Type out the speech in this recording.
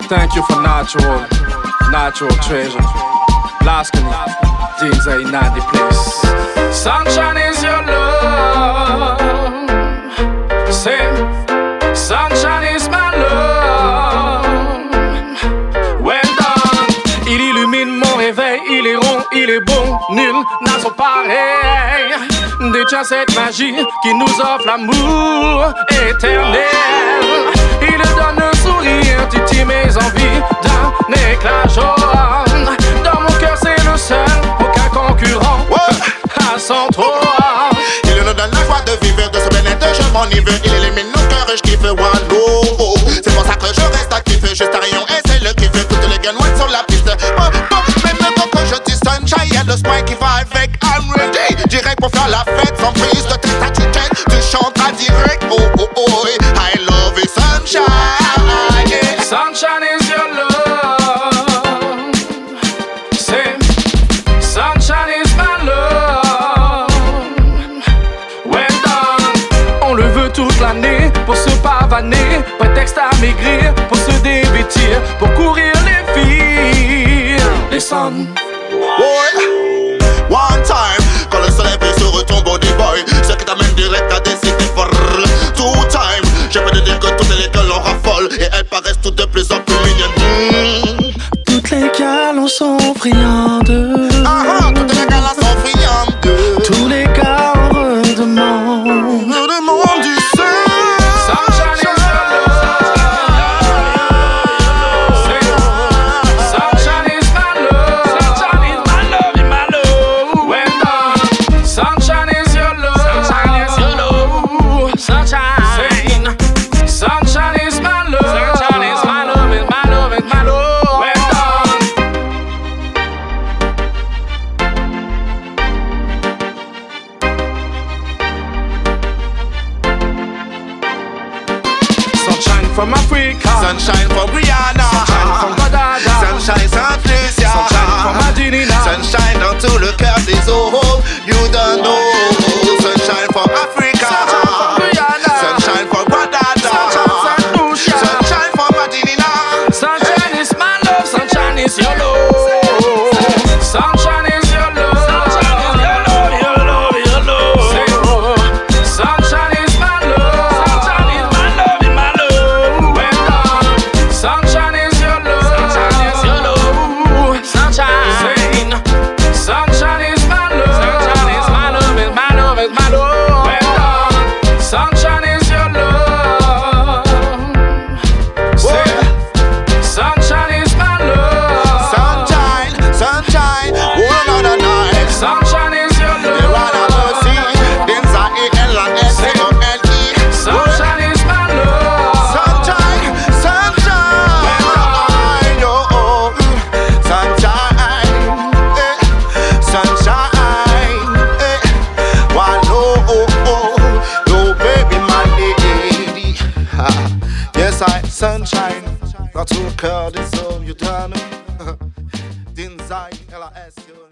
Thank you for natural treasure. Lascany, things are not the place. Sunshine is your love. Say, sunshine is my love. Well done. Il illumine mon réveil, il est rond, il est bon, nul n'a son pareil. Détient cette magie qui nous offre l'amour éternel. Il donne le sourire, titille mes envies d'un éclat jaune. Dans mon cœur c'est le seul, aucun concurrent à son trône. Il nous donne la joie de vivre, de se bien-être, je m'enivre. Il élimine nos cœurs et je kiffe Wallo. C'est pour ça que je reste actif, juste à rayon et c'est le kiff. Toutes les guns sur la piste. Même quand je dis sunshine, y'a le smile qui va avec. I'm ready, direct pour faire la fête. Sans prise de tête à tu chanteras direct. Oh oh oh, I love it sunshine. Yeah. Sunshine is your love. Say, sunshine is my love. Well done. On le veut toute l'année pour se pavaner, prétexte à maigrir, pour se dévêtir, pour courir les filles. Les sons. Boy, one time, quand le soleil brille sur ton body boy, ce qui t'amène direct à décider for two time. Je peux te dire que toutes les gueules en raffolent et elles paraissent toutes de plus en plus mignonnes. Toutes les gales sont friandes. Toutes les gales sont friandes. Tous les gars en redemandent. Me demande du sang. Sunshine is your love. Sunshine is my love. Sunshine is my love, my love. Well done. Sunshine is your love. Sunshine is your love. Sunshine. Sunshine is my love. Sunshine is my love, is my love, is my love. Well done. Sunshine from Africa. Sunshine from Rihanna. Sunshine from Gadada. Sunshine Saint Lucia. Sunshine from Madinina. Sunshine dans tout le cœur des eaux. You don't know. Sunshine from Africa. Sunshine from Rihanna. Sunshine from Gadada. Sunshine Saint Lucia. Sunshine from Madinina. Sunshine is my love. Sunshine is your love. Sunshine is your love. Sunshine is your love, your love, your love. Say, sunshine is my love. Sunshine is my love, my love. Well done. Sunshine is your love. Sunshine is your love. Sunshine. Say, sunshine is my love. Sunshine is my love, is my love, is my love. Well done. Sunshine is your love. Say, sunshine is my love. Sunshine, sunshine, oh no no no. Sunshine is your Le rana love. aussi, Denza et L-A-S-O-L-I. Sunshine is my love. Sunshine, sunshine, oh, oh, sunshine, sunshine, Wallo, oh, oh, no baby, my lady. Yes, sunshine, dans tout le cœur des hommes, you done. Denza et L-A-S-O-L-I.